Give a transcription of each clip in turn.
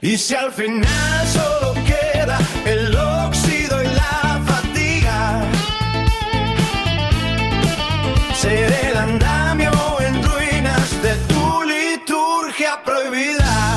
Y si al final solo queda el óxido y la fatiga, seré el andamio en ruinas de tu liturgia prohibida.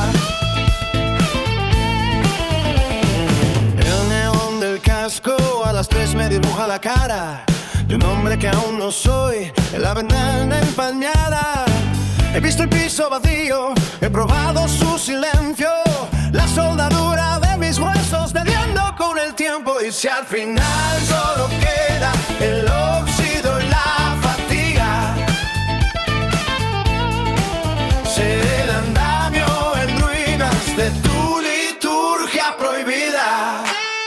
El neón del casco a las 3 me dibuja la cara de un hombre que aún no soy, en la ventana empañada. He visto el piso vacío, he probado su silencio, la soldadura de mis huesos cediendo con el tiempo. Y si al final solo queda el óxido y la fatiga, seré el andamio en ruinas de tu liturgia prohibida.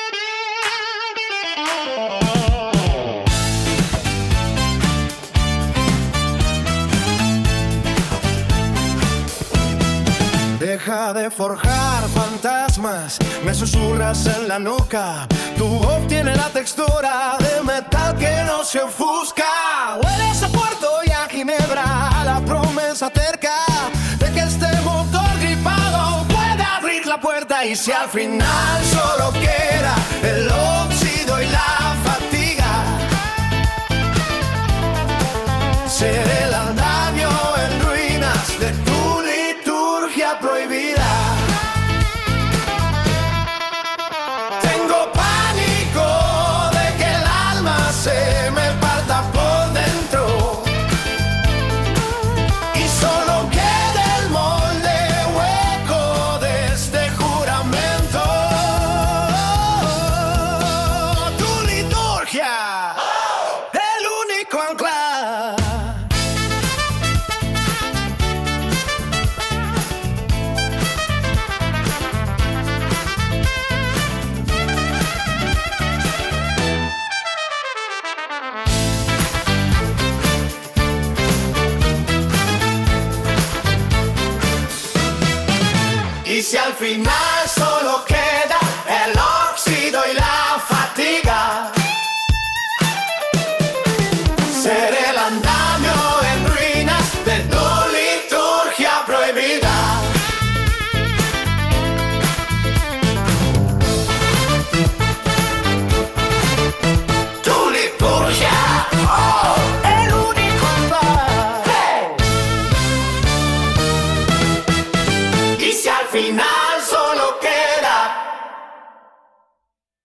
Deja de forjar fantasmas, me susurras en la nuca. Tu voz tiene la textura de metal que no se ofusca. Hueles a puerto y a ginebra, a la promesa terca de que este motor gripado puede abrir la puerta. Y si al final solo queda el óxido y la fatiga, seré el andamio en ruinas de tu liturgia prohibida. Tengo pánico de que el alma se me parta por dentro y solo quede el molde hueco de este juramento. Tu liturgia, el único ancla. Y si al final solo queda el óxido y la fatiga, seré el andamio en ruinas de tu liturgia prohibida. Tu liturgia, oh, el único lugar. Hey. Y si al final